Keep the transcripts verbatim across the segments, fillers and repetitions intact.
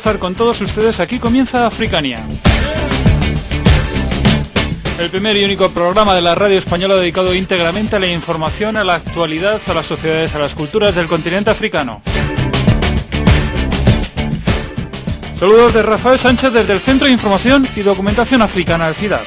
estar con todos ustedes. Aquí comienza Africania, el primer y único programa de la radio española dedicado íntegramente a la información, a la actualidad, a las sociedades, a las culturas del continente africano. Saludos de Rafael Sánchez desde el Centro de Información y Documentación Africana, el CIDAD.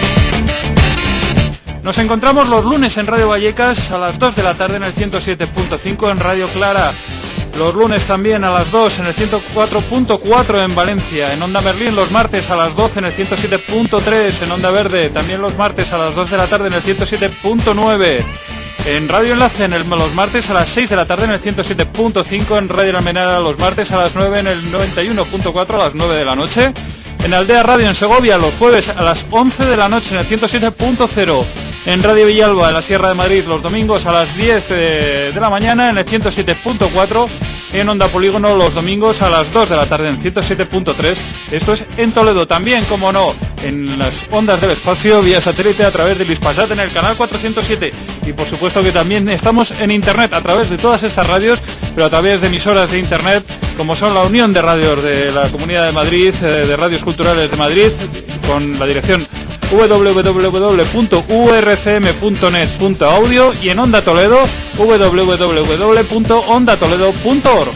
Nos encontramos los lunes en Radio Vallecas a las dos de la tarde en el ciento siete punto cinco, en Radio Clara. Los lunes también a las dos en el ciento cuatro punto cuatro en Valencia. En Onda Berlín los martes a las doce en el ciento siete punto tres en Onda Verde. También los martes a las dos de la tarde en el ciento siete punto nueve. En Radio Enlace en el, los martes a las seis de la tarde en el ciento siete punto cinco. En Radio La Almenara los martes a las nueve en el noventa y uno punto cuatro a las nueve de la noche. En Aldea Radio en Segovia los jueves a las once de la noche en el ciento siete punto cero. En Radio Villalba en la Sierra de Madrid los domingos a las diez de la mañana en el ciento siete punto cuatro. En Onda Polígono los domingos a las dos de la tarde en ciento siete punto tres. Esto es en Toledo. También, como no, en las ondas del espacio vía satélite a través del Hispasat en el canal cuatrocientos siete. Y por supuesto que también estamos en internet a través de todas estas radios, pero a través de emisoras de internet como son la Unión de Radios de la Comunidad de Madrid, de Radios Culturales de Madrid, con la dirección doble u doble u doble u punto u r c m punto net punto audio, y en Onda Toledo doble u doble u doble u punto onda toledo punto org.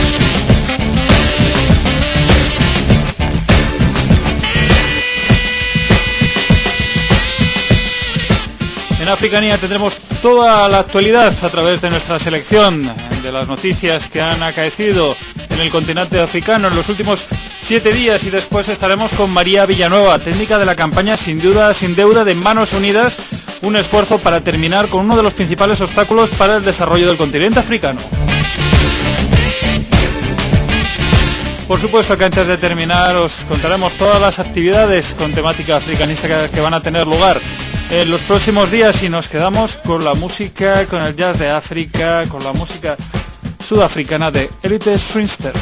En Africania tendremos toda la actualidad a través de nuestra selección de las noticias que han acaecido en el continente africano en los últimos siete días, y después estaremos con María Villanueva, técnica de la campaña Sin Duda, Sin Deuda de Manos Unidas, un esfuerzo para terminar con uno de los principales obstáculos para el desarrollo del continente africano. Por supuesto que antes de terminar os contaremos todas las actividades con temática africanista que van a tener lugar en los próximos días, y nos quedamos con la música, con el jazz de África, con la música sudafricana de Elite Swingsters.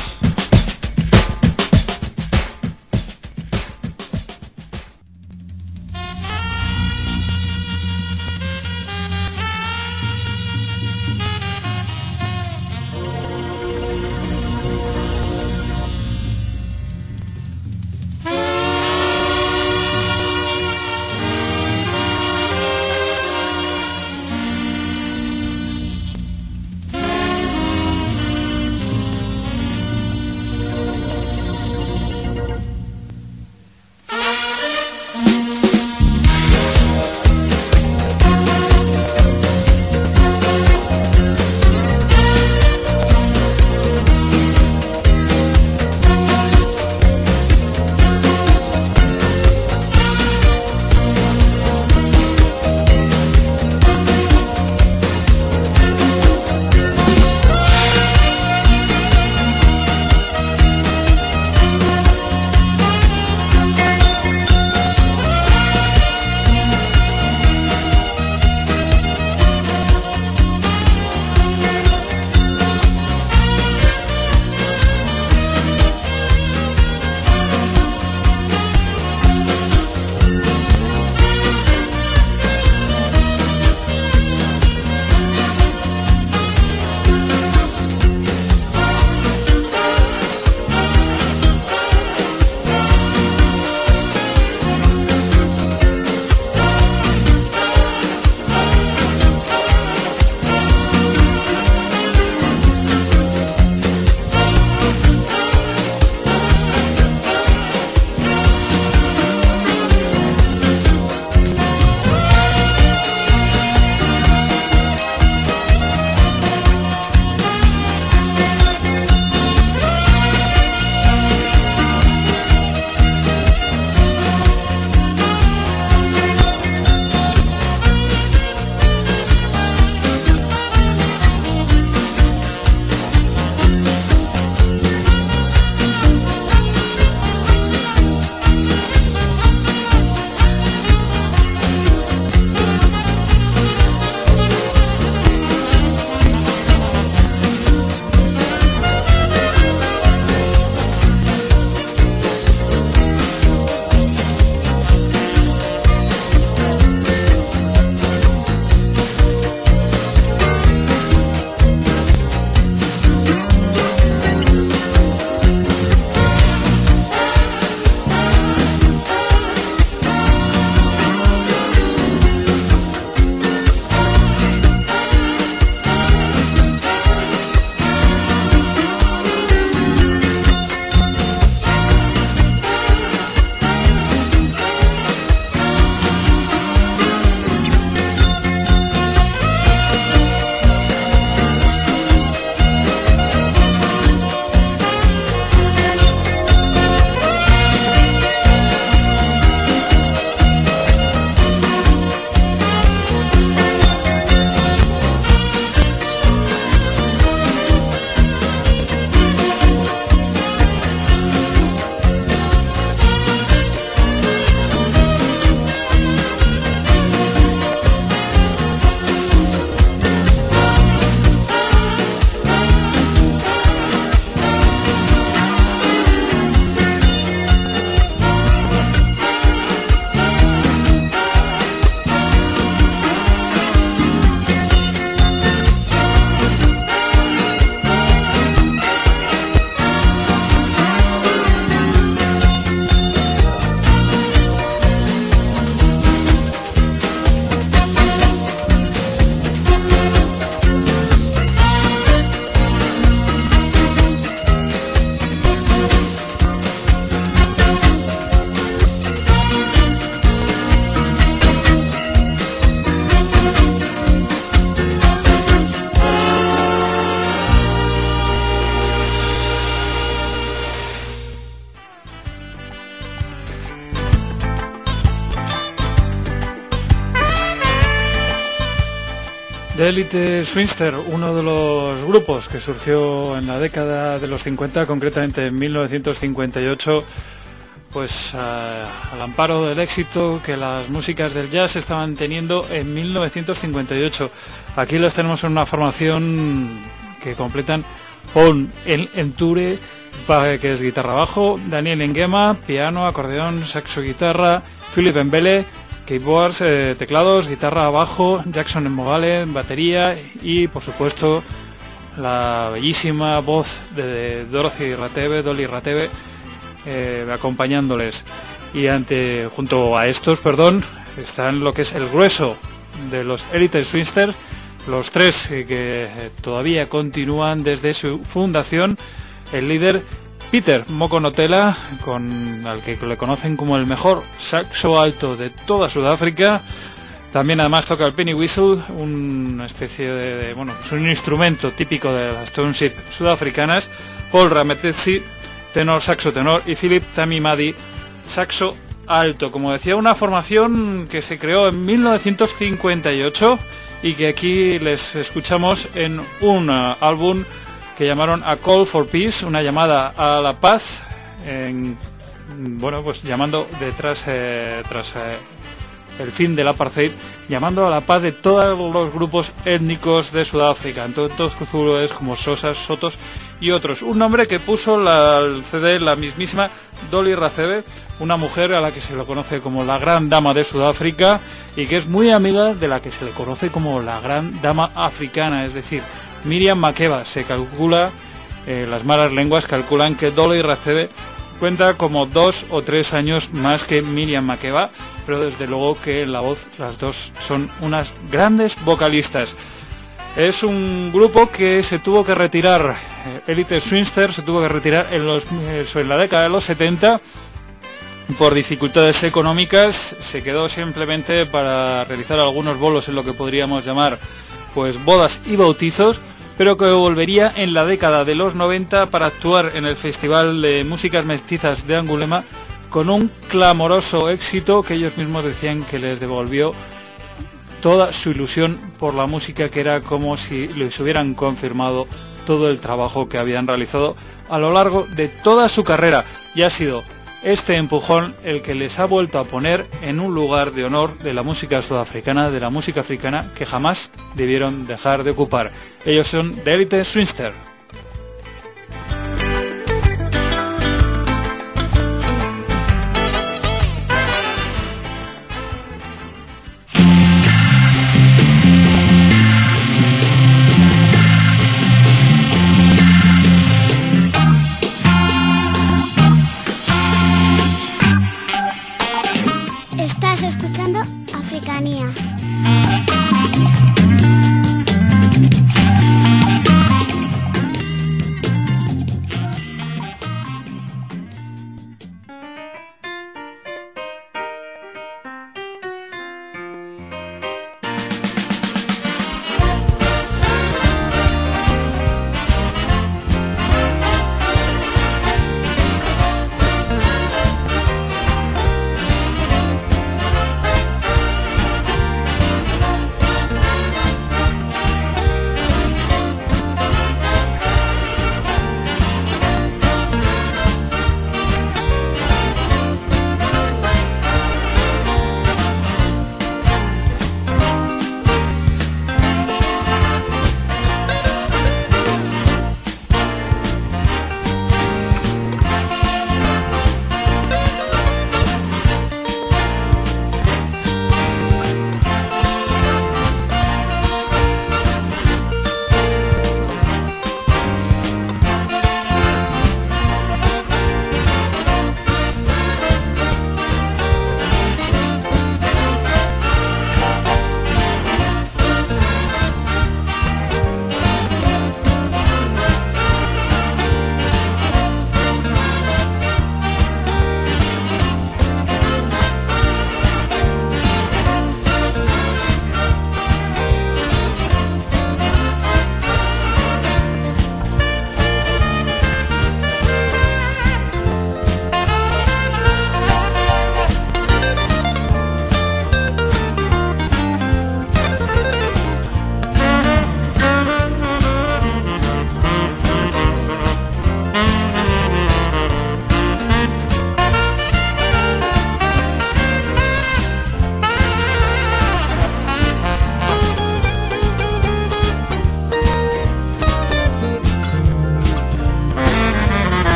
The Elite Swingsters, uno de los grupos que surgió en la década de los cincuenta, concretamente en mil novecientos cincuenta y ocho, pues uh, al amparo del éxito que las músicas del jazz estaban teniendo en mil novecientos cincuenta y ocho. Aquí los tenemos en una formación que completan Paul Enture, que es guitarra bajo, Daniel Nguema, piano, acordeón, saxo, guitarra, Philip Mbele, keyboards, eh, teclados, guitarra bajo, Jackson Mogale, batería y, por supuesto, la bellísima voz de Dorothy Ratebe, Dolly Ratebe, eh, acompañándoles. Y ante junto a estos, perdón, están lo que es el grueso de los Elite Swingsters, los tres eh, que todavía continúan desde su fundación. El líder Peter Mokonotela, con al que le conocen como el mejor saxo alto de toda Sudáfrica. También además toca el penny whistle, una especie de, de bueno, es un instrumento típico de las township sudafricanas. Paul Rametezi, tenor, saxo tenor, y Philip Tamimadi, saxo alto. Como decía, una formación que se creó en mil novecientos cincuenta y ocho y que aquí les escuchamos en un uh, álbum que llamaron A Call for Peace, una llamada a la paz, en, bueno, pues llamando detrás eh, tras eh, el fin del apartheid, llamando a la paz de todos los grupos étnicos de Sudáfrica, tanto zulúes como sosas, sotos y otros. Un nombre que puso la, al C D la mismísima Dolly Ratebe, una mujer a la que se le conoce como la Gran Dama de Sudáfrica y que es muy amiga de la que se le conoce como la Gran Dama Africana, es decir, Miriam Makeba. Se calcula, eh, las malas lenguas calculan que Dolly Ratebe cuenta como dos o tres años más que Miriam Makeba, pero desde luego que en la voz las dos son unas grandes vocalistas. Es un grupo que se tuvo que retirar, eh, Elite Swingsters se tuvo que retirar en, los, eh, en la década de los setenta por dificultades económicas. Se quedó simplemente para realizar algunos bolos en lo que podríamos llamar pues bodas y bautizos, pero que volvería en la década de los noventa para actuar en el Festival de Músicas Mestizas de Angulema con un clamoroso éxito que ellos mismos decían que les devolvió toda su ilusión por la música, que era como si les hubieran confirmado todo el trabajo que habían realizado a lo largo de toda su carrera, y ha sido este empujón el que les ha vuelto a poner en un lugar de honor de la música sudafricana, de la música africana, que jamás debieron dejar de ocupar. Ellos son The Elite Swingsters.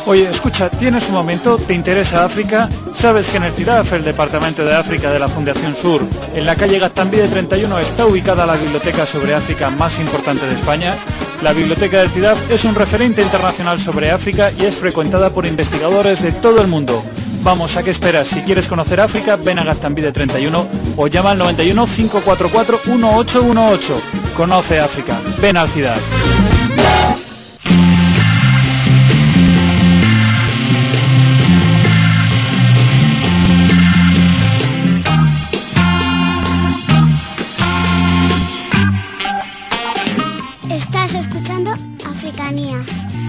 Oye, escucha, ¿tienes un momento? ¿Te interesa África? ¿Sabes que en el CIDAF, el Departamento de África de la Fundación Sur, en la calle Gaztambide treinta y uno, está ubicada la biblioteca sobre África más importante de España? La biblioteca del CIDAF es un referente internacional sobre África y es frecuentada por investigadores de todo el mundo. Vamos, ¿a qué esperas? Si quieres conocer África, ven a Gaztambide treinta y uno o llama al noventa y uno, cinco cuatro cuatro, uno ocho uno ocho. Conoce África. Ven al CIDAF. Estás escuchando Africanía.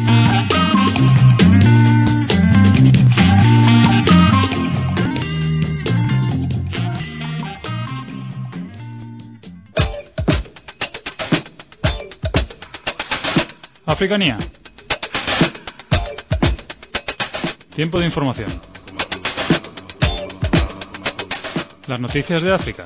Africanía. Tiempo de información. Las noticias de África.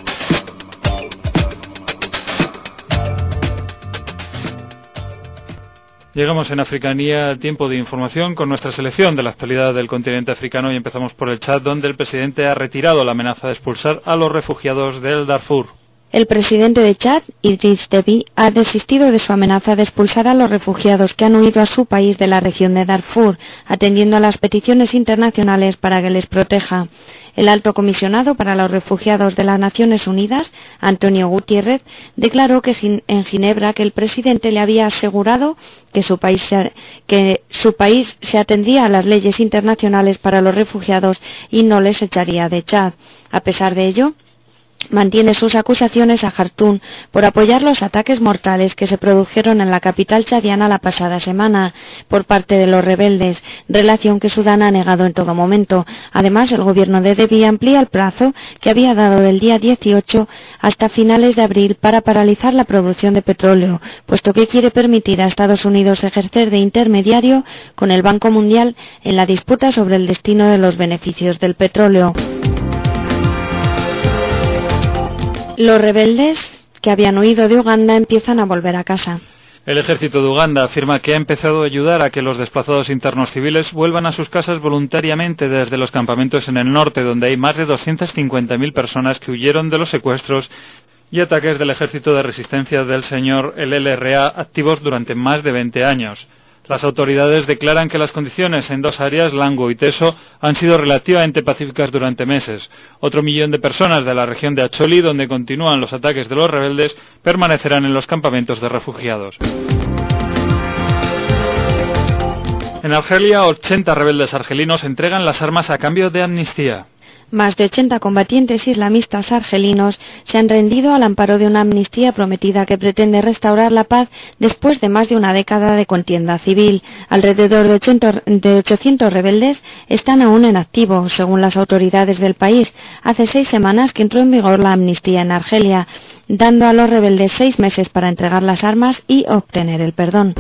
Llegamos en Africanía al tiempo de información con nuestra selección de la actualidad del continente africano y empezamos por el Chad, donde el presidente ha retirado la amenaza de expulsar a los refugiados del Darfur. El presidente de Chad, Idriss Déby, ha desistido de su amenaza de expulsar a los refugiados que han huido a su país de la región de Darfur, atendiendo a las peticiones internacionales para que les proteja. El alto comisionado para los refugiados de las Naciones Unidas, Antonio Gutiérrez, declaró que en Ginebra que el presidente le había asegurado que su país se, que su país se atendía a las leyes internacionales para los refugiados y no les echaría de Chad. A pesar de ello, mantiene sus acusaciones a Jartum por apoyar los ataques mortales que se produjeron en la capital chadiana la pasada semana por parte de los rebeldes, relación que Sudán ha negado en todo momento. Además, el gobierno de Déby amplía el plazo que había dado del día dieciocho hasta finales de abril para paralizar la producción de petróleo, puesto que quiere permitir a Estados Unidos ejercer de intermediario con el Banco Mundial en la disputa sobre el destino de los beneficios del petróleo. Los rebeldes que habían huido de Uganda empiezan a volver a casa. El ejército de Uganda afirma que ha empezado a ayudar a que los desplazados internos civiles vuelvan a sus casas voluntariamente desde los campamentos en el norte, donde hay más de doscientas cincuenta mil personas que huyeron de los secuestros y ataques del ejército de resistencia del señor el L R A activos durante más de veinte años. Las autoridades declaran que las condiciones en dos áreas, Lango y Teso, han sido relativamente pacíficas durante meses. Otro millón de personas de la región de Acholi, donde continúan los ataques de los rebeldes, permanecerán en los campamentos de refugiados. En Argelia, ochenta rebeldes argelinos entregan las armas a cambio de amnistía. Más de ochenta combatientes islamistas argelinos se han rendido al amparo de una amnistía prometida que pretende restaurar la paz después de más de una década de contienda civil. Alrededor de ochocientos rebeldes están aún en activo, según las autoridades del país. Hace seis semanas que entró en vigor la amnistía en Argelia, dando a los rebeldes seis meses para entregar las armas y obtener el perdón.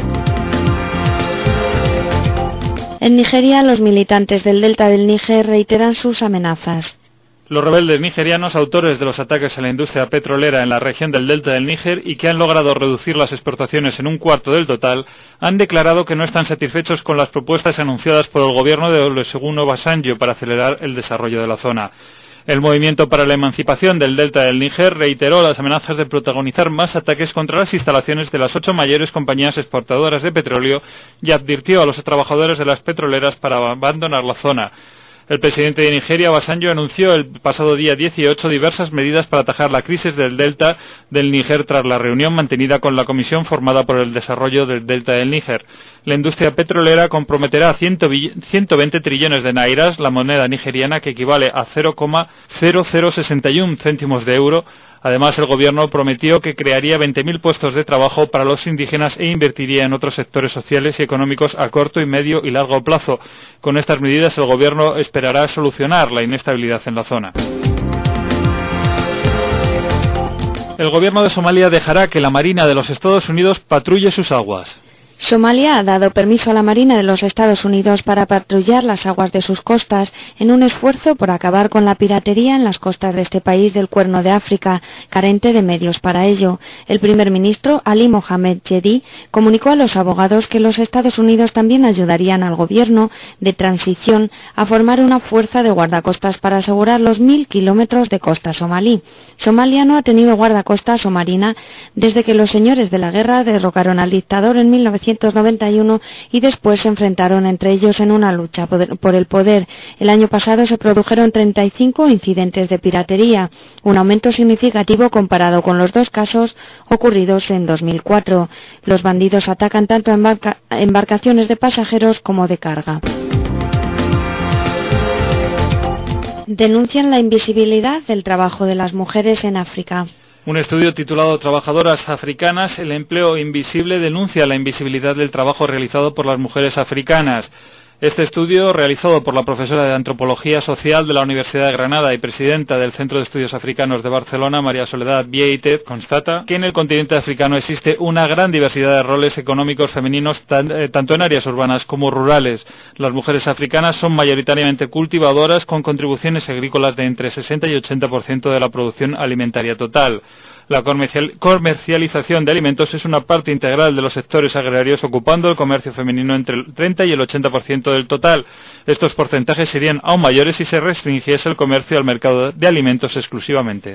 En Nigeria, los militantes del delta del Níger reiteran sus amenazas. Los rebeldes nigerianos, autores de los ataques a la industria petrolera en la región del delta del Níger y que han logrado reducir las exportaciones en un cuarto del total, han declarado que no están satisfechos con las propuestas anunciadas por el gobierno de Olusegun Obasanjo para acelerar el desarrollo de la zona. El Movimiento para la Emancipación del Delta del Níger reiteró las amenazas de protagonizar más ataques contra las instalaciones de las ocho mayores compañías exportadoras de petróleo y advirtió a los trabajadores de las petroleras para abandonar la zona. El presidente de Nigeria, Obasanjo, anunció el pasado día dieciocho diversas medidas para atajar la crisis del delta del Níger tras la reunión mantenida con la comisión formada por el desarrollo del delta del Níger. La industria petrolera comprometerá ciento veinte trillones de nairas, la moneda nigeriana, que equivale a cero coma cero cero sesenta y uno céntimos de euro. Además, el gobierno prometió que crearía veinte mil puestos de trabajo para los indígenas e invertiría en otros sectores sociales y económicos a corto y medio y largo plazo. Con estas medidas, el gobierno esperará solucionar la inestabilidad en la zona. El gobierno de Somalia dejará que la Marina de los Estados Unidos patrulle sus aguas. Somalia ha dado permiso a la Marina de los Estados Unidos para patrullar las aguas de sus costas en un esfuerzo por acabar con la piratería en las costas de este país del Cuerno de África, carente de medios para ello. El primer ministro, Ali Mohamed Jedi, comunicó a los abogados que los Estados Unidos también ayudarían al gobierno de transición a formar una fuerza de guardacostas para asegurar los mil kilómetros de costa somalí. Somalia no ha tenido guardacostas o marina desde que los señores de la guerra derrocaron al dictador en mil novecientos noventa y uno y después se enfrentaron entre ellos en una lucha por el poder. El año pasado se produjeron treinta y cinco incidentes de piratería, un aumento significativo comparado con los dos casos ocurridos en dos mil cuatro. Los bandidos atacan tanto embarca- embarcaciones de pasajeros como de carga. Denuncian la invisibilidad del trabajo de las mujeres en África. Un estudio titulado Trabajadoras africanas, el empleo invisible denuncia la invisibilidad del trabajo realizado por las mujeres africanas. Este estudio, realizado por la profesora de Antropología Social de la Universidad de Granada y presidenta del Centro de Estudios Africanos de Barcelona, María Soledad Vieite, constata que en el continente africano existe una gran diversidad de roles económicos femeninos tan, eh, tanto en áreas urbanas como rurales. Las mujeres africanas son mayoritariamente cultivadoras con contribuciones agrícolas de entre sesenta y ochenta por ciento de la producción alimentaria total. La comercial, comercialización de alimentos es una parte integral de los sectores agrarios, ocupando el comercio femenino entre el treinta y el ochenta por ciento del total. Estos porcentajes serían aún mayores si se restringiese el comercio al mercado de alimentos exclusivamente.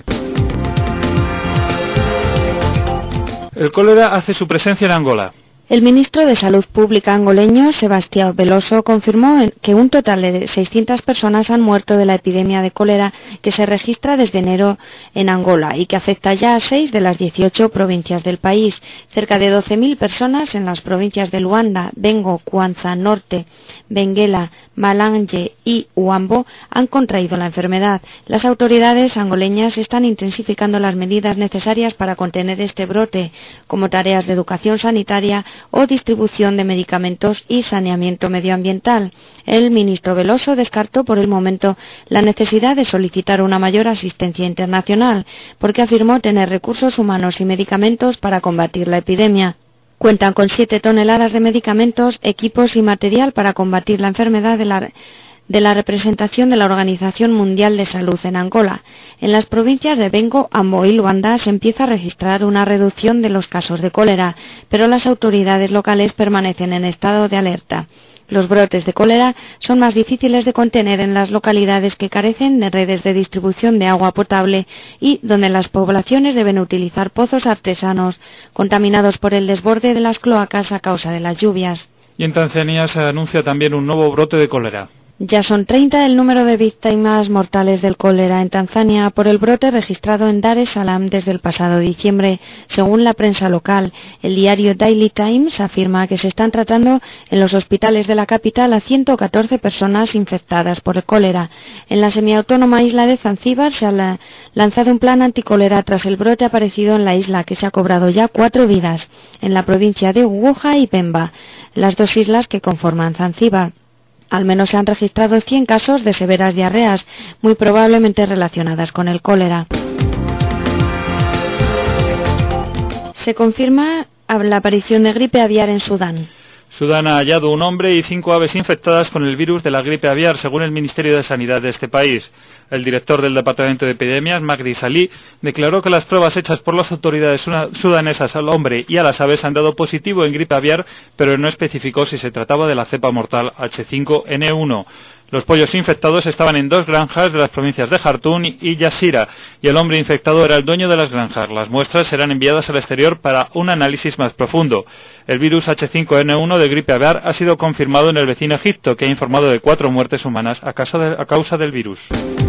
El cólera hace su presencia en Angola. El ministro de Salud Pública angoleño, Sebastião Veloso, confirmó que un total de seiscientas personas han muerto de la epidemia de cólera que se registra desde enero en Angola y que afecta ya a seis de las dieciocho provincias del país. Cerca de doce mil personas en las provincias de Luanda, Bengo, Cuanza Norte, Benguela, Malanje y Huambo han contraído la enfermedad. Las autoridades angoleñas están intensificando las medidas necesarias para contener este brote, como tareas de educación sanitaria o distribución de medicamentos y saneamiento medioambiental. El ministro Veloso descartó por el momento la necesidad de solicitar una mayor asistencia internacional, porque afirmó tener recursos humanos y medicamentos para combatir la epidemia. Cuentan con siete toneladas de medicamentos, equipos y material para combatir la enfermedad de la de la representación de la Organización Mundial de Salud en Angola. En las provincias de Bengo, Ambo y Luanda se empieza a registrar una reducción de los casos de cólera, pero las autoridades locales permanecen en estado de alerta. Los brotes de cólera son más difíciles de contener en las localidades que carecen de redes de distribución de agua potable y donde las poblaciones deben utilizar pozos artesanos contaminados por el desborde de las cloacas a causa de las lluvias. Y en Tanzania se anuncia también un nuevo brote de cólera. Ya son treinta el número de víctimas mortales del cólera en Tanzania por el brote registrado en Dar es Salaam desde el pasado diciembre. Según la prensa local, el diario Daily Times afirma que se están tratando en los hospitales de la capital a ciento catorce personas infectadas por el cólera. En la semiautónoma isla de Zanzíbar se ha lanzado un plan anticólera tras el brote aparecido en la isla, que se ha cobrado ya cuatro vidas, en la provincia de Unguja y Pemba, las dos islas que conforman Zanzíbar. Al menos se han registrado cien casos de severas diarreas, muy probablemente relacionadas con el cólera. Se confirma la aparición de gripe aviar en Sudán. Sudán ha hallado un hombre y cinco aves infectadas con el virus de la gripe aviar, según el Ministerio de Sanidad de este país. El director del Departamento de Epidemias, Magdi Salih, declaró que las pruebas hechas por las autoridades sudanesas al hombre y a las aves han dado positivo en gripe aviar, pero no especificó si se trataba de la cepa mortal H cinco N uno. Los pollos infectados estaban en dos granjas de las provincias de Jartum y Yasira, y el hombre infectado era el dueño de las granjas. Las muestras serán enviadas al exterior para un análisis más profundo. El virus H cinco N uno de gripe aviar ha sido confirmado en el vecino Egipto, que ha informado de cuatro muertes humanas a causa, de, a causa del virus.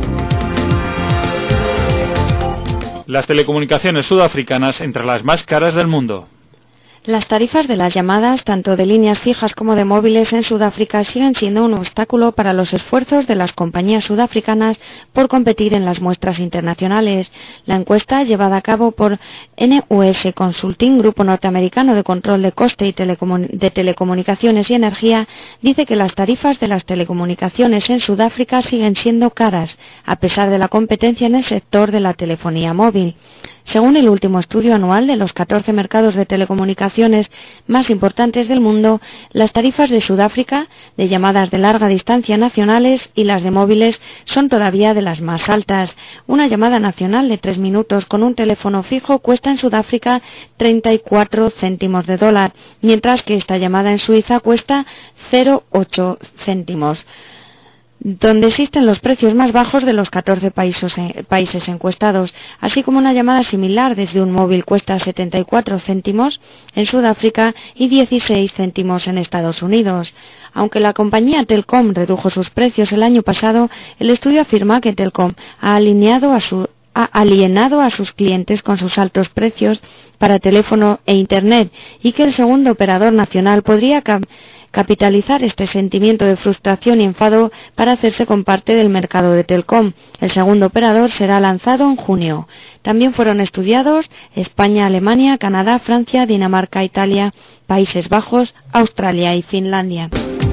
Las telecomunicaciones sudafricanas entre las más caras del mundo. Las tarifas de las llamadas, tanto de líneas fijas como de móviles en Sudáfrica, siguen siendo un obstáculo para los esfuerzos de las compañías sudafricanas por competir en las muestras internacionales. La encuesta, llevada a cabo por N U S Consulting, grupo norteamericano de control de coste y telecomun- de telecomunicaciones y energía, dice que las tarifas de las telecomunicaciones en Sudáfrica siguen siendo caras, a pesar de la competencia en el sector de la telefonía móvil. Según el último estudio anual de los catorce mercados de telecomunicaciones más importantes del mundo, las tarifas de Sudáfrica, de llamadas de larga distancia nacionales y las de móviles son todavía de las más altas. Una llamada nacional de tres minutos con un teléfono fijo cuesta en Sudáfrica treinta y cuatro céntimos de dólar, mientras que esta llamada en Suiza cuesta cero coma ocho céntimos. Donde existen los precios más bajos de los catorce países, eh, países encuestados, así como una llamada similar desde un móvil cuesta setenta y cuatro céntimos en Sudáfrica y dieciséis céntimos en Estados Unidos. Aunque la compañía Telkom redujo sus precios el año pasado, el estudio afirma que Telkom ha alineado a su ha alienado a sus clientes con sus altos precios para teléfono e Internet y que el segundo operador nacional podría cap capitalizar este sentimiento de frustración y enfado para hacerse con parte del mercado de Telkom. El segundo operador será lanzado en junio. También fueron estudiados España, Alemania, Canadá, Francia, Dinamarca, Italia, Países Bajos, Australia y Finlandia.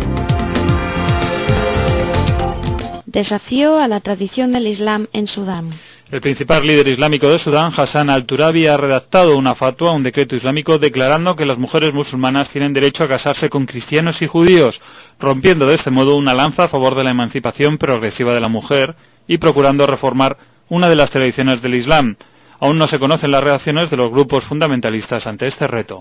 Desafío a la tradición del Islam en Sudán. El principal líder islámico de Sudán, Hassan al-Turabi, ha redactado una fatwa, un decreto islámico, declarando que las mujeres musulmanas tienen derecho a casarse con cristianos y judíos, rompiendo de este modo una lanza a favor de la emancipación progresiva de la mujer y procurando reformar una de las tradiciones del Islam. Aún no se conocen las reacciones de los grupos fundamentalistas ante este reto.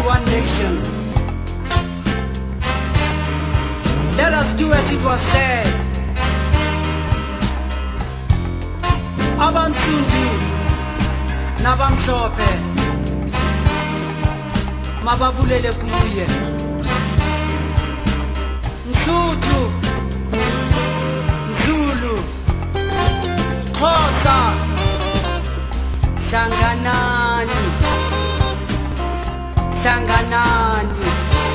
one nation. Let us do as it was said. Abansundu, nabamhlophe, mababulele kuye. Msuthu, Mzulu, Xhosa, hlanganani, hlanganani.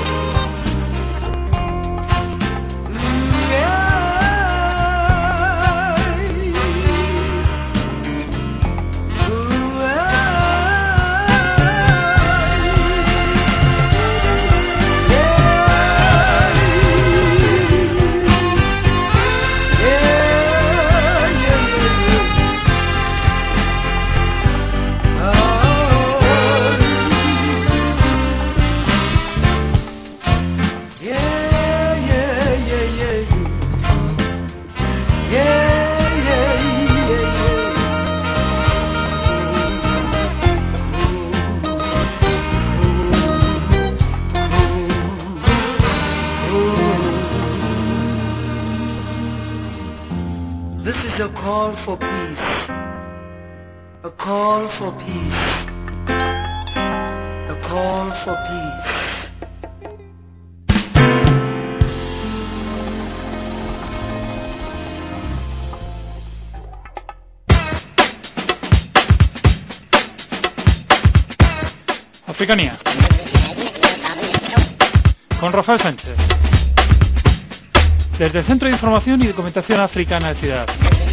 A call for peace, a call for peace, a call for peace. Africanía con Rafael Sánchez desde el Centro de Información y Documentación Africana de Ciudad.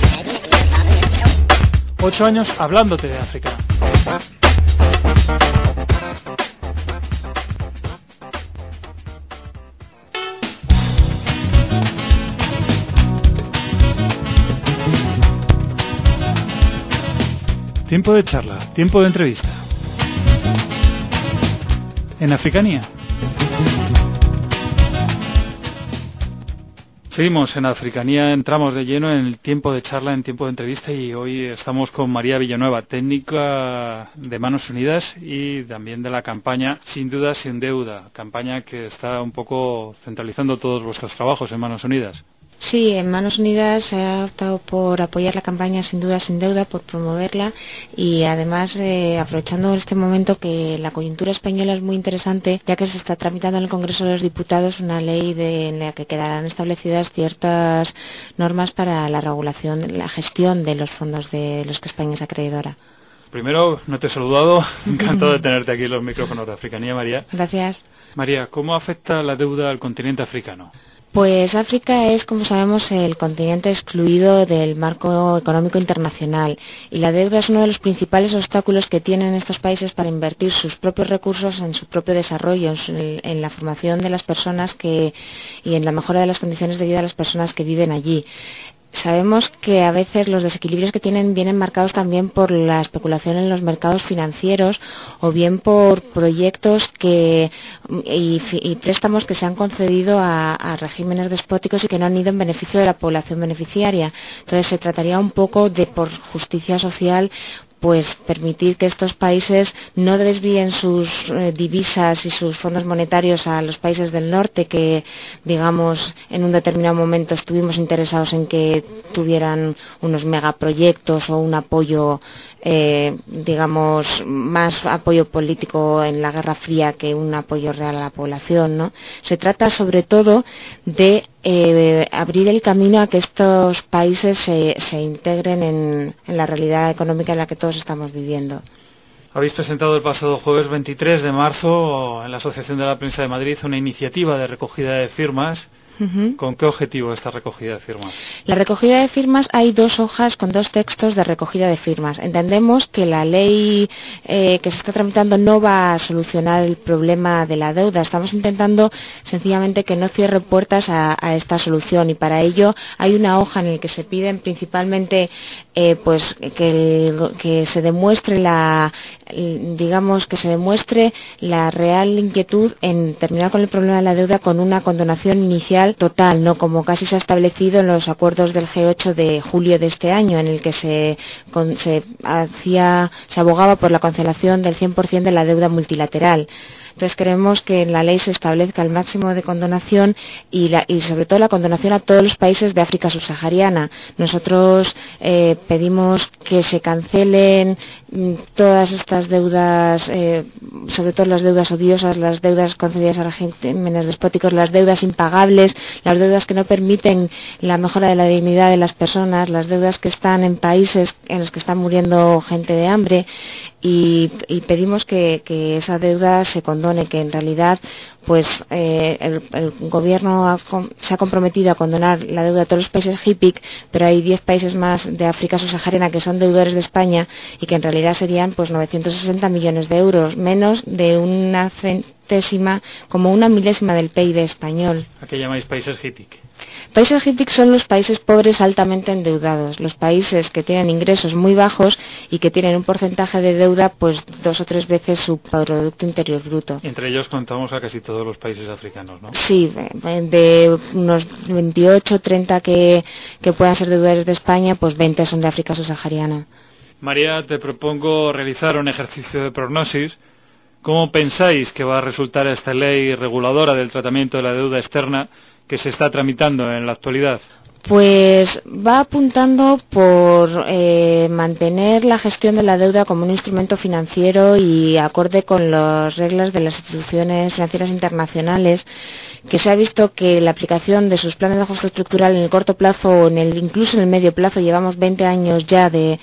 Ocho años hablándote de África. Tiempo de charla, tiempo de entrevista. En Africanía. Seguimos en Africanía, entramos de lleno en el tiempo de charla, en tiempo de entrevista, y hoy estamos con María Villanueva, técnica de Manos Unidas y también de la campaña Sin Duda Sin Deuda, campaña que está un poco centralizando todos vuestros trabajos en Manos Unidas. Sí, en Manos Unidas se ha optado por apoyar la campaña Sin Duda Sin Deuda, por promoverla y además eh, aprovechando este momento que la coyuntura española es muy interesante, ya que se está tramitando en el Congreso de los Diputados una ley de, en la que quedarán establecidas ciertas normas para la regulación, la gestión de los fondos de los que España es acreedora. Primero, no te he saludado, encantado de tenerte aquí en los micrófonos de Africanía, María. Gracias. María, ¿cómo afecta la deuda al continente africano? Pues África es, como sabemos, el continente excluido del marco económico internacional y la deuda es uno de los principales obstáculos que tienen estos países para invertir sus propios recursos en su propio desarrollo, en, en la formación de las personas que, y en la mejora de las condiciones de vida de las personas que viven allí. Sabemos que a veces los desequilibrios que tienen vienen marcados también por la especulación en los mercados financieros o bien por proyectos que, y, y préstamos que se han concedido a, a regímenes despóticos y que no han ido en beneficio de la población beneficiaria. Entonces se trataría un poco de, por justicia social, pues permitir que estos países no desvíen sus eh, divisas y sus fondos monetarios a los países del norte que, digamos, en un determinado momento estuvimos interesados en que tuvieran unos megaproyectos o un apoyo, eh, digamos, más apoyo político en la Guerra Fría que un apoyo real a la población, ¿no? Se trata sobre todo de eh, abrir el camino a que estos países se, se integren en, en la realidad económica en la que todos estamos viviendo. Habéis presentado el pasado jueves veintitrés de marzo en la Asociación de la Prensa de Madrid una iniciativa de recogida de firmas. Uh-huh. ¿Con qué objetivo esta recogida de firmas? La recogida de firmas, hay dos hojas con dos textos de recogida de firmas. Entendemos que la ley eh, que se está tramitando no va a solucionar el problema de la deuda. Estamos intentando sencillamente que no cierre puertas a, a esta solución y para ello hay una hoja en la que se piden principalmente eh, pues que, el, que se demuestre la digamos que se demuestre la real inquietud en terminar con el problema de la deuda con una condonación inicial total, no como casi se ha establecido en los acuerdos del G ocho de julio de este año, en el que se, con, se hacía, se abogaba por la cancelación del cien por ciento de la deuda multilateral. Entonces queremos que en la ley se establezca el máximo de condonación y, la, y sobre todo la condonación a todos los países de África subsahariana. Nosotros eh, pedimos que se cancelen mm, todas estas deudas, eh, sobre todo las deudas odiosas, las deudas concedidas a regímenes despóticos, las deudas impagables, las deudas que no permiten la mejora de la dignidad de las personas, las deudas que están en países en los que está muriendo gente de hambre, y, y pedimos que, que esa deuda se condone, que en realidad pues eh, el, el gobierno ha, se ha comprometido a condonar la deuda de todos los países G I P I C, pero hay diez países más de África subsahariana que son deudores de España y que en realidad serían pues novecientos sesenta millones de euros, menos de una centésima, como una milésima del P I B español. ¿A qué llamáis países G I P I C? Países G I P I C son los países pobres altamente endeudados, los países que tienen ingresos muy bajos y que tienen un porcentaje de deuda pues dos o tres veces su Producto Interior Bruto. Entre ellos contamos a casi todos los países africanos, ¿no? Sí, de unos veintiocho, treinta que, que puedan ser deudores de España, pues veinte son de África subsahariana. María, te propongo realizar un ejercicio de prognosis. ¿Cómo pensáis que va a resultar esta ley reguladora del tratamiento de la deuda externa que se está tramitando en la actualidad? Pues va apuntando por eh, mantener la gestión de la deuda como un instrumento financiero y acorde con las reglas de las instituciones financieras internacionales, que se ha visto que la aplicación de sus planes de ajuste estructural en el corto plazo o en el, incluso en el medio plazo, llevamos veinte años ya de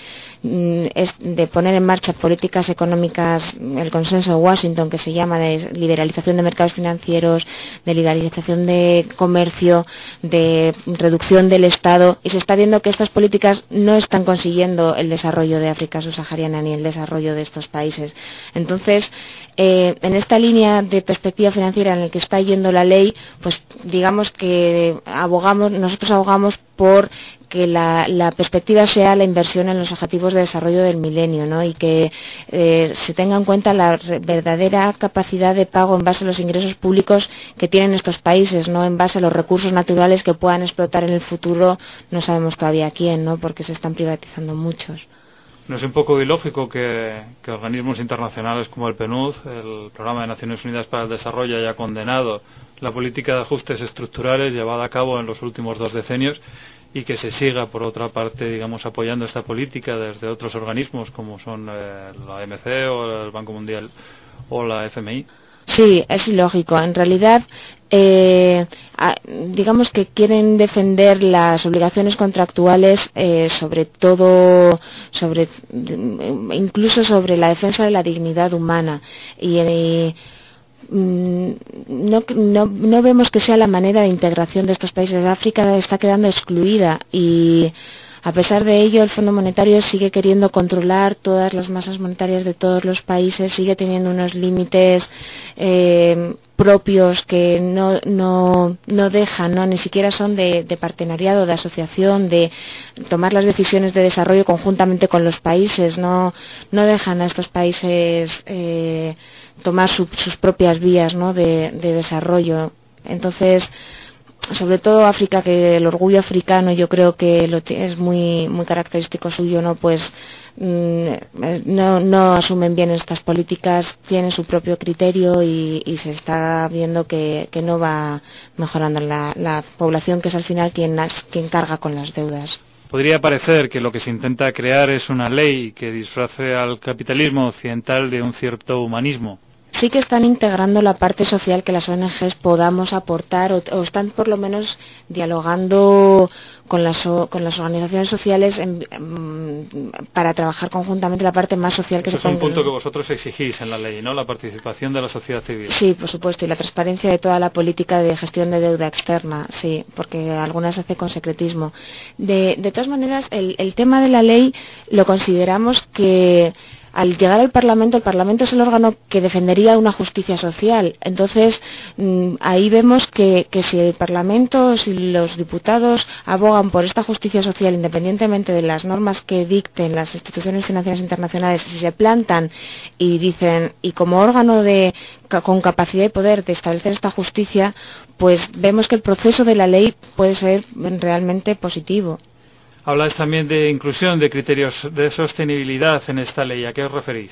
de poner en marcha políticas económicas, el consenso de Washington, que se llama de liberalización de mercados financieros, de liberalización de comercio, de reducción del Estado, y se está viendo que estas políticas no están consiguiendo el desarrollo de África subsahariana ni el desarrollo de estos países. Entonces, eh, en esta línea de perspectiva financiera en la que está yendo la ley, pues digamos que abogamos, nosotros abogamos por que la, la perspectiva sea la inversión en los objetivos de desarrollo del milenio, ¿no? Y que eh, se tenga en cuenta la re- verdadera capacidad de pago en base a los ingresos públicos que tienen estos países, no en base a los recursos naturales que puedan explotar en el futuro, no sabemos todavía quién, ¿no? Porque se están privatizando muchos. ¿No es un poco ilógico que, que organismos internacionales como el P N U D, el Programa de Naciones Unidas para el Desarrollo, haya condenado la política de ajustes estructurales llevada a cabo en los últimos dos decenios y que se siga, por otra parte, digamos, apoyando esta política desde otros organismos como son eh, la O M C o el Banco Mundial o la F M I? Sí, es ilógico. En realidad, eh, a, digamos que quieren defender las obligaciones contractuales, eh, sobre todo, sobre, incluso sobre la defensa de la dignidad humana. Y, y No, no, no vemos que sea la manera de integración de estos países. África está quedando excluida y a pesar de ello el Fondo Monetario sigue queriendo controlar todas las masas monetarias de todos los países, sigue teniendo unos límites eh, propios que no, no, no dejan, ¿no? Ni siquiera son de, de partenariado, de asociación, de tomar las decisiones de desarrollo conjuntamente con los países, no, no dejan a estos países eh, tomar su, sus propias vías, ¿no? de, de desarrollo. Entonces, sobre todo África, que el orgullo africano yo creo que lo t- es muy muy característico suyo, no pues mmm, no no asumen bien estas políticas, tienen su propio criterio y, y se está viendo que, que no va mejorando la, la población, que es al final quien, las, quien carga con las deudas. Podría parecer que lo que se intenta crear es una ley que disfrace al capitalismo occidental de un cierto humanismo. Sí que están integrando la parte social que las O N Ges podamos aportar, o, o están por lo menos dialogando con las, con las organizaciones sociales en, en, para trabajar conjuntamente la parte más social que Eso se es un punto que vosotros exigís en la ley, ¿no? La participación de la sociedad civil. Sí, por supuesto, y la transparencia de toda la política de gestión de deuda externa, sí, porque algunas se hace con secretismo. De, de todas maneras, el, el tema de la ley lo consideramos que al llegar al Parlamento, el Parlamento es el órgano que defendería una justicia social. Entonces, mmm, ahí vemos que, que si el Parlamento, si los diputados abogan por esta justicia social, independientemente de las normas que dicten las instituciones financieras internacionales, si se plantan y dicen, y como órgano de, con capacidad y poder de establecer esta justicia, pues vemos que el proceso de la ley puede ser realmente positivo. Habláis también de inclusión de criterios de sostenibilidad en esta ley. ¿A qué os referís?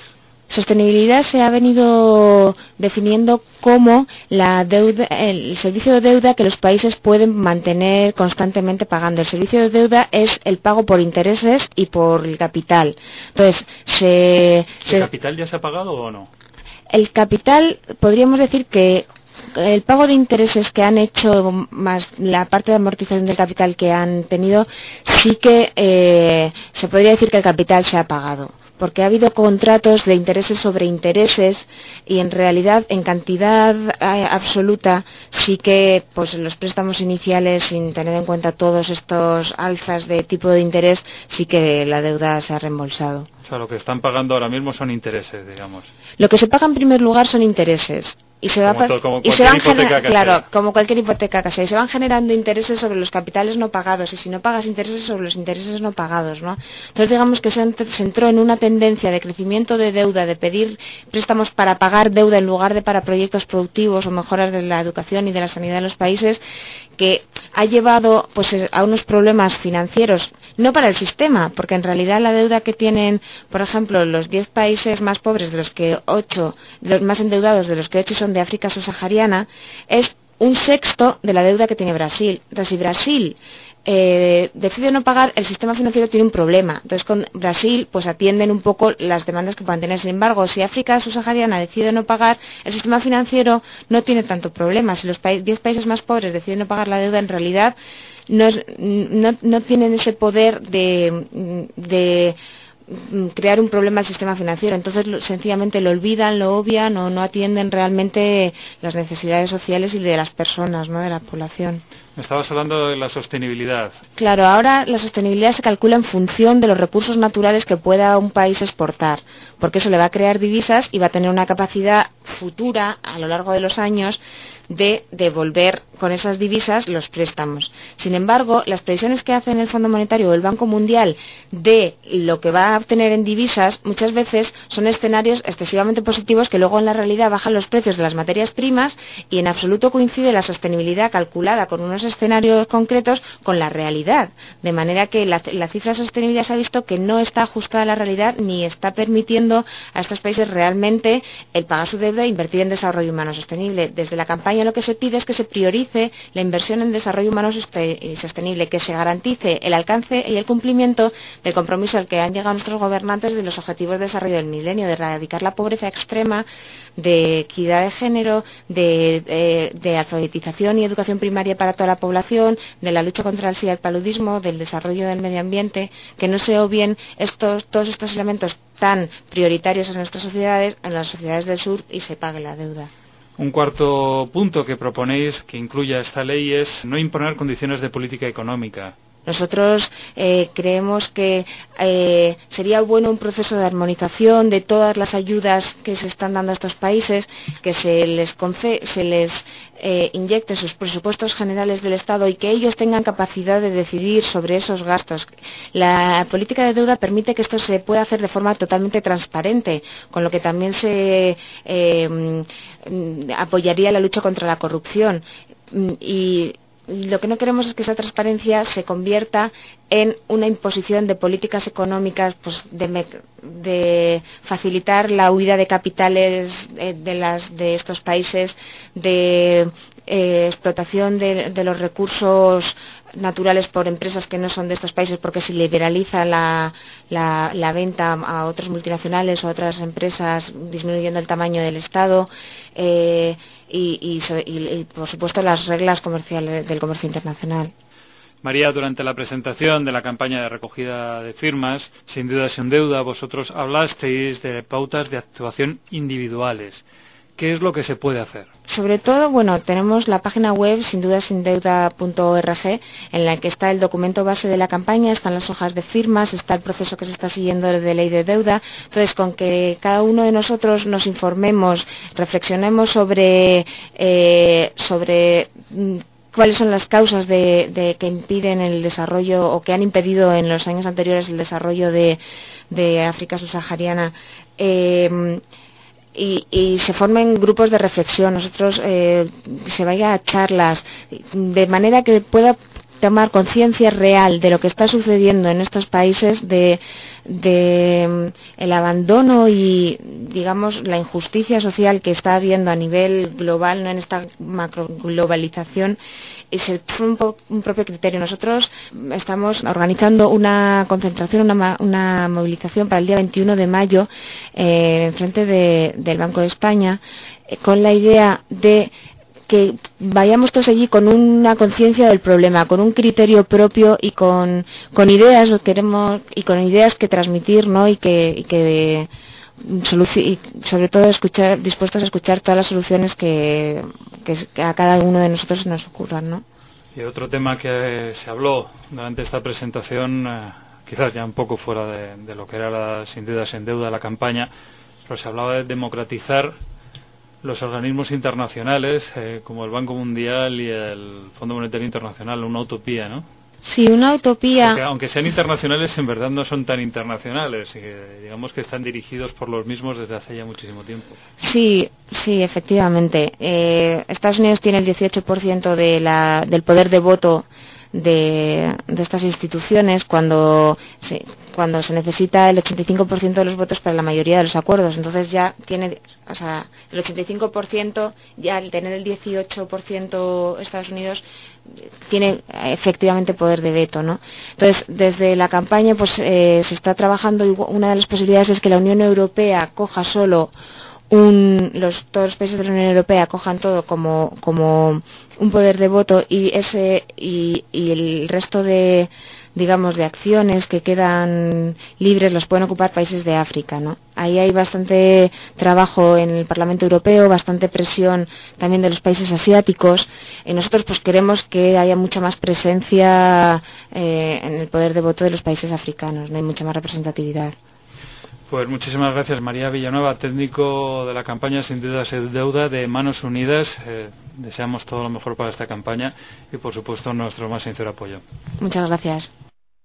Sostenibilidad se ha venido definiendo como la deuda, el servicio de deuda que los países pueden mantener constantemente pagando. El servicio de deuda es el pago por intereses y por el capital. Entonces, se, ¿El se, capital ya se ha pagado o no? El capital, podríamos decir que el pago de intereses que han hecho más la parte de amortización del capital que han tenido, sí que eh, se podría decir que el capital se ha pagado, porque ha habido contratos de intereses sobre intereses y en realidad en cantidad eh, absoluta sí que pues los préstamos iniciales, sin tener en cuenta todos estos alzas de tipo de interés, sí que la deuda se ha reembolsado. O sea, lo que están pagando ahora mismo son intereses, digamos. Lo que se paga en primer lugar son intereses. Y se, va como todo, como y se van genera- claro, sea. como cualquier hipoteca casera, y se van generando intereses sobre los capitales no pagados, y si no pagas intereses sobre los intereses no pagados, ¿no? Entonces digamos que se, se entró en una tendencia de crecimiento de deuda, de pedir préstamos para pagar deuda en lugar de para proyectos productivos o mejoras de la educación y de la sanidad de los países, que ha llevado pues a unos problemas financieros, no para el sistema, porque en realidad la deuda que tienen, por ejemplo, los diez países más pobres, de los que ocho, los más endeudados, de los que ocho son de África subsahariana, es un sexto de la deuda que tiene Brasil. Entonces, si Brasil eh, decide no pagar, el sistema financiero tiene un problema. Entonces, con Brasil, pues atienden un poco las demandas que puedan tener. Sin embargo, si África subsahariana decide no pagar, el sistema financiero no tiene tanto problema. Si los diez países más pobres deciden no pagar la deuda, en realidad no, es, no, no tienen ese poder de, de crear un problema al sistema financiero. Entonces lo, sencillamente lo olvidan, lo obvian o no atienden realmente las necesidades sociales y de las personas, ¿no?, de la población. Me estabas hablando de la sostenibilidad. Claro, ahora la sostenibilidad se calcula en función de los recursos naturales que pueda un país exportar, porque eso le va a crear divisas y va a tener una capacidad futura a lo largo de los años de devolver con esas divisas los préstamos. Sin embargo, las previsiones que hacen el Fondo Monetario o el Banco Mundial de lo que va a obtener en divisas muchas veces son escenarios excesivamente positivos que luego en la realidad bajan los precios de las materias primas y en absoluto coincide la sostenibilidad calculada con unos escenarios concretos con la realidad. De manera que la, la cifra de sostenibilidad se ha visto que no está ajustada a la realidad ni está permitiendo a estos países realmente el pagar su deuda e invertir en desarrollo humano sostenible. Desde la campaña lo que se pide es que se priorice la inversión en desarrollo humano sostenible, que se garantice el alcance y el cumplimiento del compromiso al que han llegado nuestros gobernantes de los objetivos de desarrollo del milenio, de erradicar la pobreza extrema, de equidad de género, de, de, de alfabetización y educación primaria para toda la población, de la lucha contra el SIDA y el paludismo, del desarrollo del medio ambiente, que no se obvien estos, todos estos elementos tan prioritarios en nuestras sociedades, en las sociedades del sur, y se pague la deuda. Un cuarto punto que proponéis que incluya esta ley es no imponer condiciones de política económica. Nosotros eh, creemos que eh, sería bueno un proceso de armonización de todas las ayudas que se están dando a estos países, que se les, conce- se les eh, inyecte sus presupuestos generales del Estado y que ellos tengan capacidad de decidir sobre esos gastos. La política de deuda permite que esto se pueda hacer de forma totalmente transparente, con lo que también se eh, apoyaría la lucha contra la corrupción. Y lo que no queremos es que esa transparencia se convierta en una imposición de políticas económicas, pues de, me, de facilitar la huida de capitales de, de, las, de estos países, de eh, explotación de, de los recursos naturales por empresas que no son de estos países, porque se liberaliza la, la, la venta a otras multinacionales o a otras empresas, disminuyendo el tamaño del Estado. Eh, Y, y, y, y, por supuesto, las reglas comerciales del comercio internacional. María, durante la presentación de la campaña de recogida de firmas, Sin Duda Sin Deuda, vosotros hablasteis de pautas de actuación individuales. ¿Qué es lo que se puede hacer? Sobre todo, bueno, tenemos la página web sin duda sin deuda punto org, en la que está el documento base de la campaña, están las hojas de firmas, está el proceso que se está siguiendo de ley de deuda. Entonces, con que cada uno de nosotros nos informemos, reflexionemos sobre eh, sobre cuáles son las causas de, de que impiden el desarrollo o que han impedido en los años anteriores el desarrollo de, de África subsahariana. Eh, Y, y se formen grupos de reflexión, nosotros eh, se vaya a charlas, de manera que pueda tomar conciencia real de lo que está sucediendo en estos países, de, de el abandono y digamos, la injusticia social que está habiendo a nivel global, no en esta macroglobalización, es el, un, un propio criterio. Nosotros estamos organizando una concentración, una, una movilización para el día veintiuno de mayo eh, en frente de, del Banco de España, eh, con la idea de que vayamos todos allí con una conciencia del problema, con un criterio propio y con, con ideas lo queremos y con ideas que transmitir, ¿no? Y que, y que y sobre todo escuchar, dispuestos a escuchar todas las soluciones que, que a cada uno de nosotros nos ocurran, ¿no? Y otro tema que se habló durante esta presentación, eh, quizás ya un poco fuera de, de lo que era la Sin Deudas en Deuda, la campaña, pero se hablaba de democratizar los organismos internacionales, eh, como el Banco Mundial y el Fondo Monetario Internacional, una utopía, ¿no? Sí, una utopía. Porque aunque sean internacionales, en verdad no son tan internacionales. Eh, digamos que están dirigidos por los mismos desde hace ya muchísimo tiempo. Sí, sí, efectivamente. Eh, Estados Unidos tiene el dieciocho por ciento de la, del poder de voto de, de estas instituciones cuando se, cuando se necesita el ochenta y cinco por ciento de los votos para la mayoría de los acuerdos. Entonces ya tiene, o sea, el ochenta y cinco por ciento, ya al tener el dieciocho por ciento Estados Unidos, tiene efectivamente poder de veto, ¿no? Entonces, desde la campaña pues eh, se está trabajando, una de las posibilidades es que la Unión Europea coja solo Un, los, todos los países de la Unión Europea cojan todo como, como un poder de voto y ese y, y el resto de, digamos, de acciones que quedan libres los pueden ocupar países de África, ¿no? Ahí hay bastante trabajo en el Parlamento Europeo, bastante presión también de los países asiáticos, y nosotros pues queremos que haya mucha más presencia eh, en el poder de voto de los países africanos, no hay mucha más representatividad. Pues muchísimas gracias, María Villanueva, técnico de la campaña Sin Deudas en Deuda de Manos Unidas. Eh, deseamos todo lo mejor para esta campaña y, por supuesto, nuestro más sincero apoyo. Muchas gracias.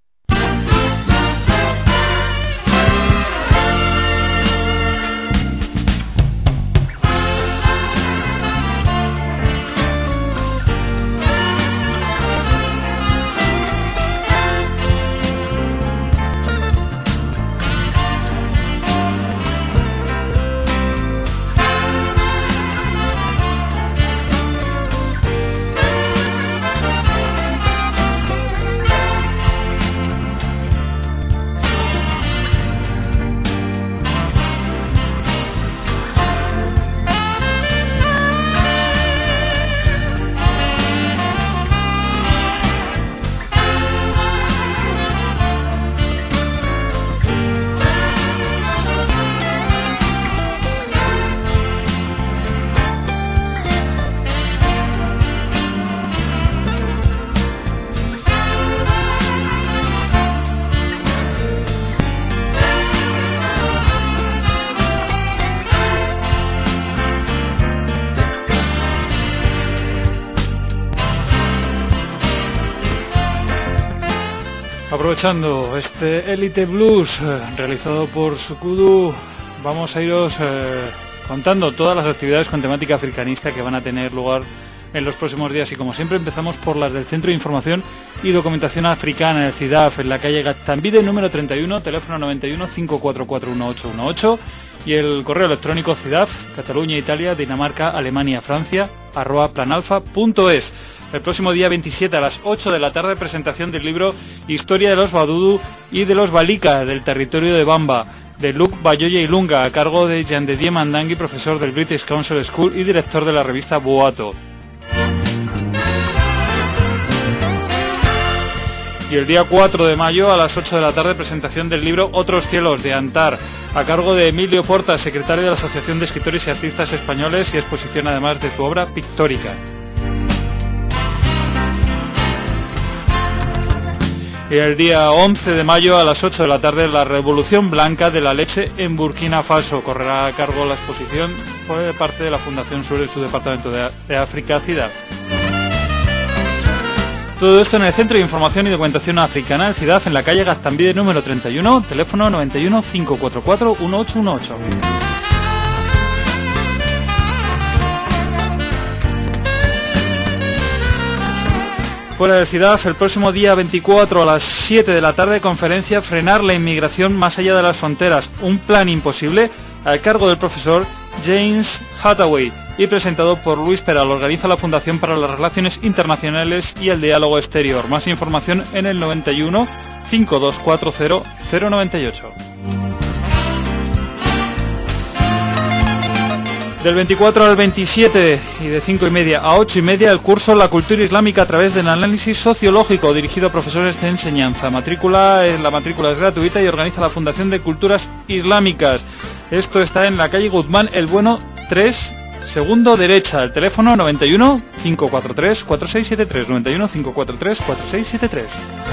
Aprovechando este Elite Blues eh, realizado por Sukudu, vamos a iros eh, contando todas las actividades con temática africanista que van a tener lugar en los próximos días, y como siempre empezamos por las del Centro de Información y Documentación Africana, el CIDAF, en la calle Gaztambide número treinta y uno, teléfono noventa y uno, cinco cuatro cuatro, uno ocho uno ocho, y el correo electrónico CIDAF, Cataluña, Italia, Dinamarca, Alemania, Francia, arroba planalfa punto es. El próximo día veintisiete a las ocho de la tarde, presentación del libro Historia de los Badudu y de los Balika del territorio de Bamba, de Luke Bayoya Ilunga, a cargo de Yandedie Mandangui, profesor del British Council School y director de la revista Boato. Y el día cuatro de mayo a las ocho de la tarde, presentación del libro Otros Cielos, de Antar, a cargo de Emilio Porta, secretario de la Asociación de Escritores y Artistas Españoles, y exposición además de su obra pictórica. Y el día once de mayo a las ocho de la tarde, la Revolución Blanca de la Leche en Burkina Faso. Correrá a cargo la exposición por parte de la Fundación Sur y su departamento de, de África, CIDAF. Todo esto en el Centro de Información y Documentación Africana, el CIDAF, en la calle Gaztambide número treinta y uno, teléfono noventa y uno, cinco cuatro cuatro, uno ocho uno ocho. Fuera del CIDAF, el próximo día veinticuatro a las siete de la tarde, conferencia Frenar la inmigración más allá de las fronteras, un plan imposible, a cargo del profesor James Hathaway y presentado por Luis Peral. Organiza la Fundación para las Relaciones Internacionales y el Diálogo Exterior. Más información en el noventa y uno, cinco dos cuatro cero, cero noventa y ocho. Del veinticuatro al veintisiete y de cinco y media a ocho y media el curso La Cultura Islámica a través del análisis sociológico, dirigido a profesores de enseñanza. Matrícula, la matrícula es gratuita y organiza la Fundación de Culturas Islámicas. Esto está en la calle Guzmán El Bueno tres, segundo derecha. El teléfono noventa y uno, cinco cuatro tres, cuatro seis siete tres, noventa y uno, cinco cuatro tres, cuatro seis siete tres.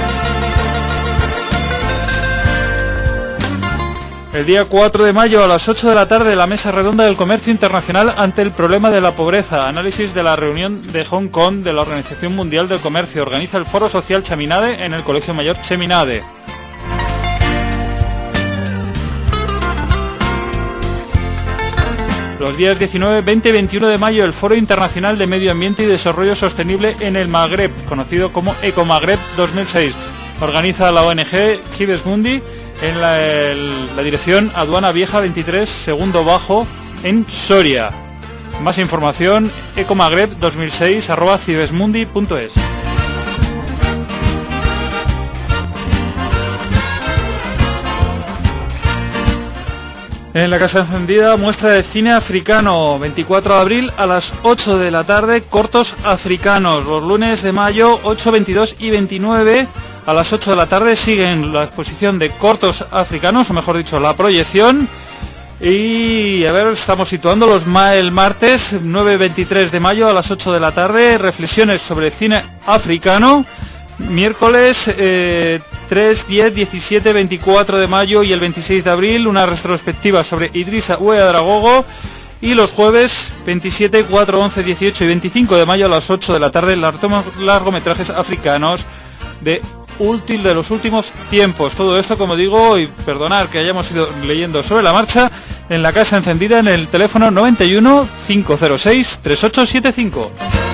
El día cuatro de mayo a las ocho de la tarde, la Mesa Redonda del Comercio Internacional ante el problema de la pobreza. Análisis de la reunión de Hong Kong de la Organización Mundial del Comercio. Organiza el Foro Social Chaminade en el Colegio Mayor Chaminade. Los días diecinueve, veinte y veintiuno de mayo, el Foro Internacional de Medio Ambiente y Desarrollo Sostenible en el Magreb, conocido como Ecomagreb dos mil seis. Organiza la O N G Cibes Mundi en la, el, la dirección Aduana Vieja veintitrés, segundo bajo, en Soria. Más información, ecomagreb dos mil seis arroba cibesmundi punto es. En la Casa Encendida, muestra de cine africano, veinticuatro de abril a las ocho de la tarde, cortos africanos. Los lunes de mayo, ocho, veintidós y veintinueve, a las ocho de la tarde, siguen la exposición de cortos africanos, o mejor dicho, la proyección. Y, a ver, estamos situando los ma el martes, nueve y veintitrés de mayo a las ocho de la tarde, reflexiones sobre cine africano. Miércoles eh, tres, diez, diecisiete, veinticuatro de mayo y el veintiséis de abril, una retrospectiva sobre Idrissa Ouedraogo. Y los jueves veintisiete, cuatro, once, dieciocho y veinticinco de mayo a las ocho de la tarde, largometrajes africanos de útil de los últimos tiempos. Todo esto, como digo, y perdonar que hayamos ido leyendo sobre la marcha, en la Casa Encendida, en el teléfono noventa y uno, cinco cero seis, tres ocho siete cinco.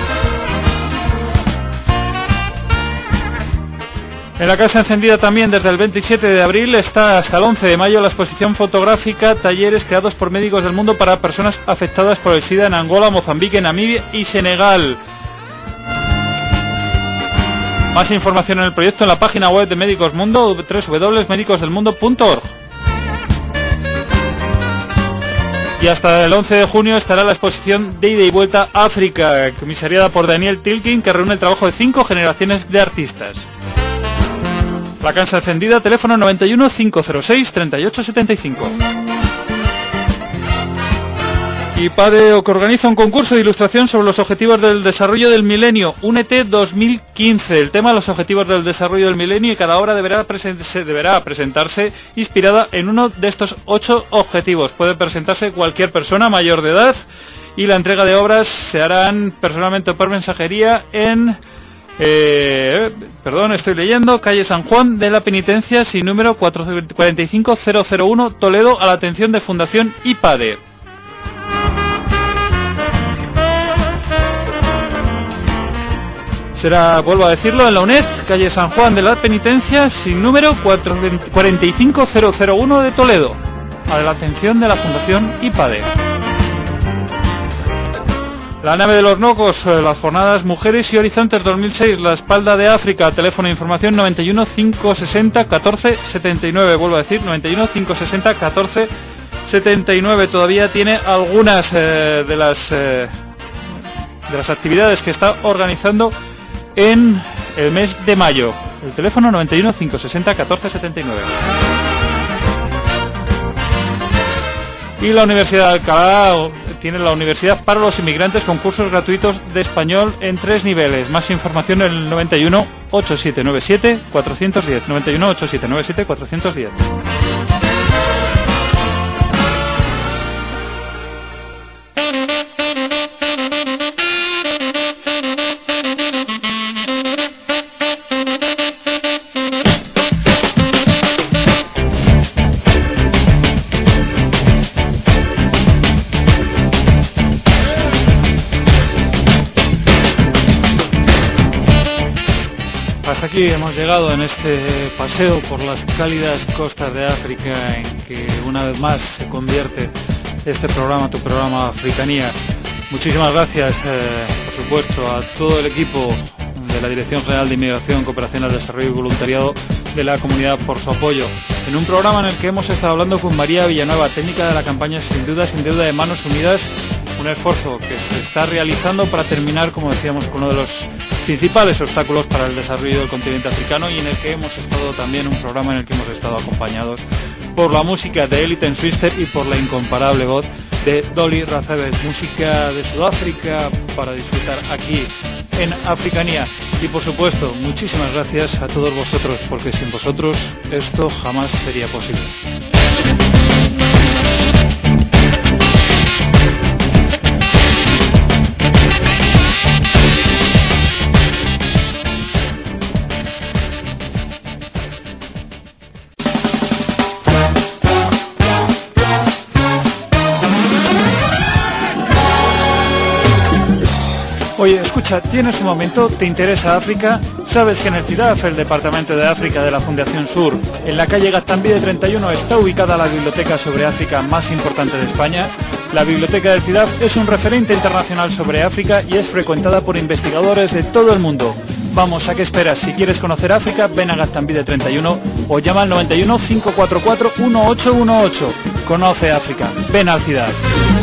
En la Casa Encendida también, desde el veintisiete de abril está hasta el once de mayo, la exposición fotográfica Talleres creados por médicos del mundo para personas afectadas por el SIDA en Angola, Mozambique, Namibia y Senegal. Más información en el proyecto en la página web de Médicos Mundo, doble u doble u doble u punto médicos del mundo punto org. Y hasta el once de junio estará la exposición de Ida y Vuelta a África, comisariada por Daniel Tilkin, que reúne el trabajo de cinco generaciones de artistas. La Casa Encendida, teléfono noventa y uno, cinco cero seis, treinta y ocho setenta y cinco. Y PADE, que organiza un concurso de ilustración sobre los objetivos del desarrollo del milenio, Únete dos mil quince. El tema, los objetivos del desarrollo del milenio, y cada obra deberá, presen- deberá presentarse inspirada en uno de estos ocho objetivos. Puede presentarse cualquier persona mayor de edad, y la entrega de obras se harán personalmente o por mensajería en... Eh, perdón, estoy leyendo, calle San Juan de la Penitencia, sin número cuatro cinco cero cero uno, Toledo, a la atención de Fundación IPADE. Será, vuelvo a decirlo, en la UNED, calle San Juan de la Penitencia, sin número cuatro cinco cero cero uno de Toledo, a la atención de la Fundación IPADE. La nave de los Nocos, las jornadas Mujeres y Horizontes dos mil seis, la espalda de África, teléfono de información noventa y uno, cinco sesenta, catorce setenta y nueve, vuelvo a decir, noventa y uno, cinco sesenta, catorce setenta y nueve. Todavía tiene algunas eh, de las eh, de las actividades que está organizando en el mes de mayo. El teléfono noventa y uno, cinco sesenta, catorce setenta y nueve. Y la Universidad de Alcalá tiene la Universidad para los Inmigrantes con cursos gratuitos de español en tres niveles. Más información en el noventa y uno, ochenta y siete noventa y siete, cuatrocientos diez, noventa y uno, ochenta y siete noventa y siete, cuatrocientos diez. Aquí hemos llegado en este paseo por las cálidas costas de África, en que una vez más se convierte este programa, tu programa Africanía. Muchísimas gracias, eh, por supuesto, a todo el equipo de la Dirección General de Inmigración, Cooperación al Desarrollo y Voluntariado de la comunidad por su apoyo. En un programa en el que hemos estado hablando con María Villanueva, técnica de la campaña Sin Duda, Sin Deuda de Manos Unidas, un esfuerzo que se está realizando para terminar, como decíamos, con uno de los principales obstáculos para el desarrollo del continente africano, y en el que hemos estado también, un programa en el que hemos estado acompañados por la música de Eliten Swister y por la incomparable voz de Dolly Razabes, música de Sudáfrica para disfrutar aquí en Africanía. Y por supuesto, muchísimas gracias a todos vosotros, porque sin vosotros esto jamás sería posible. Oye, escucha, ¿tienes un momento? ¿Te interesa África? ¿Sabes que en el CIDAF, el Departamento de África de la Fundación Sur, en la calle Gaztambide treinta y uno, está ubicada la biblioteca sobre África más importante de España? La biblioteca del CIDAF es un referente internacional sobre África y es frecuentada por investigadores de todo el mundo. Vamos, ¿a qué esperas? Si quieres conocer África, ven a Gaztambide treinta y uno o llama al noventa y uno, cinco cuatro cuatro, uno ocho uno ocho. Conoce África. Ven al CIDAF.